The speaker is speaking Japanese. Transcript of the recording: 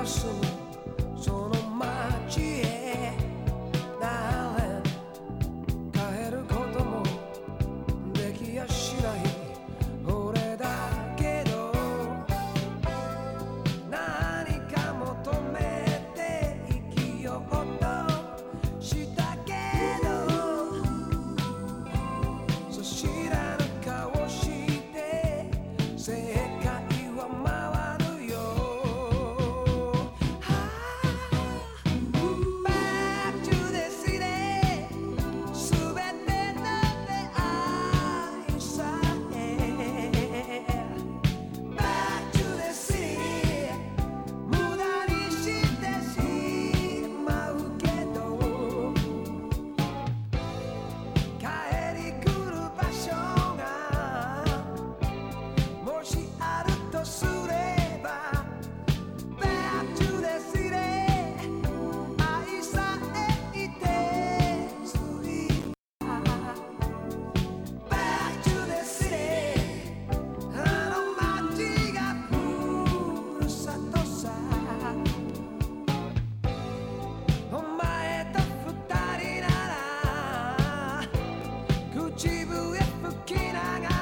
住むその街へ誰帰ることもできやしない俺だけど何か求めて生きようとしたけどそう知らぬ顔して世界は回るよ Back to the city すべての出会いさえ Back to the city 無駄にしてしまうけど帰り来る場所がもしあるとすれば Back to the city 愛さえいてついた Back to the city あの街がふるさとさお前と二人なら口笛吹きながら